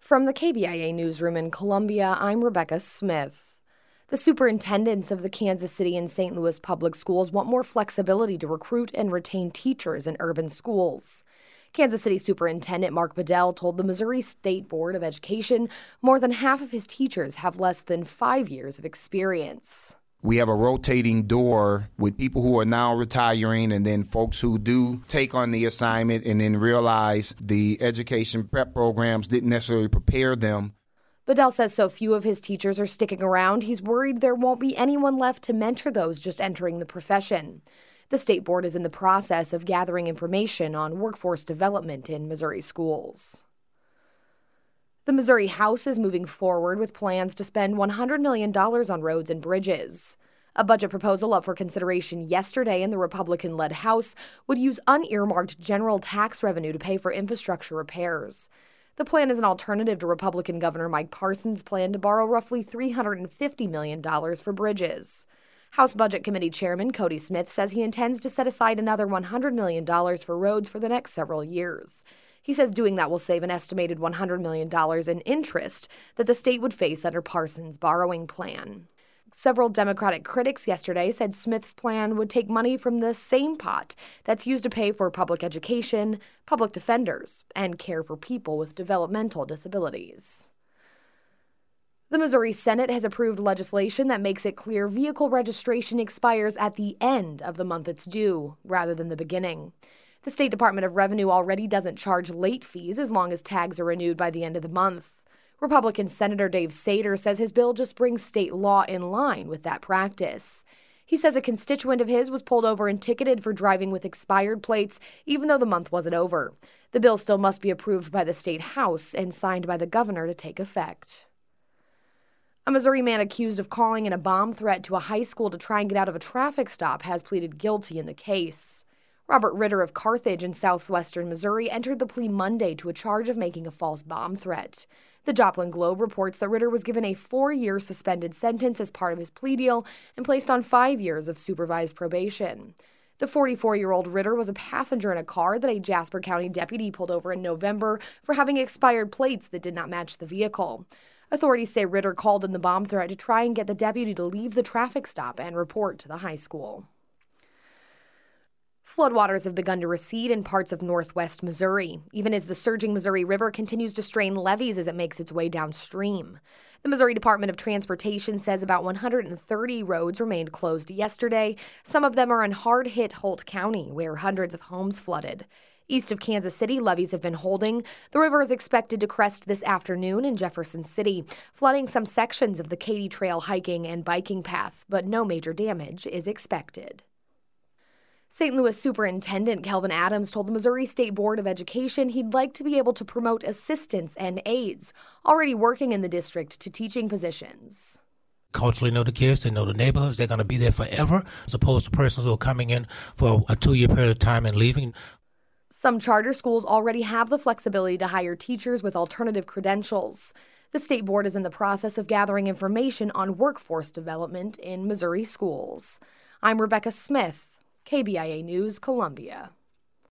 From the KBIA newsroom in Columbia, I'm Rebecca Smith. The superintendents of the Kansas City and St. Louis public schools want more flexibility to recruit and retain teachers in urban schools. Kansas City Superintendent Mark Bedell told the Missouri State Board of Education more than half of his teachers have less than 5 years of experience. We have a rotating door with people who are now retiring and then folks who do take on the assignment and then realize the education prep programs didn't necessarily prepare them. Bedell says so few of his teachers are sticking around, he's worried there won't be anyone left to mentor those just entering the profession. The state board is in the process of gathering information on workforce development in Missouri schools. The Missouri House is moving forward with plans to spend $100 million on roads and bridges. A budget proposal up for consideration yesterday in the Republican-led House would use unearmarked general tax revenue to pay for infrastructure repairs. The plan is an alternative to Republican Governor Mike Parson's plan to borrow roughly $350 million for bridges. House Budget Committee Chairman Cody Smith says he intends to set aside another $100 million for roads for the next several years. He says doing that will save an estimated $100 million in interest that the state would face under Parson's borrowing plan. Several Democratic critics yesterday said Smith's plan would take money from the same pot that's used to pay for public education, public defenders, and care for people with developmental disabilities. The Missouri Senate has approved legislation that makes it clear vehicle registration expires at the end of the month it's due, rather than the beginning. The State Department of Revenue already doesn't charge late fees as long as tags are renewed by the end of the month. Republican Senator Dave Sater says his bill just brings state law in line with that practice. He says a constituent of his was pulled over and ticketed for driving with expired plates, even though the month wasn't over. The bill still must be approved by the state house and signed by the governor to take effect. A Missouri man accused of calling in a bomb threat to a high school to try and get out of a traffic stop has pleaded guilty in the case. Robert Ritter of Carthage in southwestern Missouri entered the plea Monday to a charge of making a false bomb threat. The Joplin Globe reports that Ritter was given a 4-year suspended sentence as part of his plea deal and placed on 5 years of supervised probation. The 44-year-old Ritter was a passenger in a car that a Jasper County deputy pulled over in November for having expired plates that did not match the vehicle. Authorities say Ritter called in the bomb threat to try and get the deputy to leave the traffic stop and report to the high school. Floodwaters have begun to recede in parts of northwest Missouri, even as the surging Missouri River continues to strain levees as it makes its way downstream. The Missouri Department of Transportation says about 130 roads remained closed yesterday. Some of them are in hard-hit Holt County, where hundreds of homes flooded. East of Kansas City, levees have been holding. The river is expected to crest this afternoon in Jefferson City, flooding some sections of the Katy Trail hiking and biking path, but no major damage is expected. St. Louis Superintendent Kelvin Adams told the Missouri State Board of Education he'd like to be able to promote assistants and aides already working in the district to teaching positions. Culturally know the kids, they know the neighborhoods, they're going to be there forever, as opposed to persons who are coming in for a 2-year period of time and leaving. Some charter schools already have the flexibility to hire teachers with alternative credentials. The state board is in the process of gathering information on workforce development in Missouri schools. I'm Rebecca Smith, KBIA News, Columbia.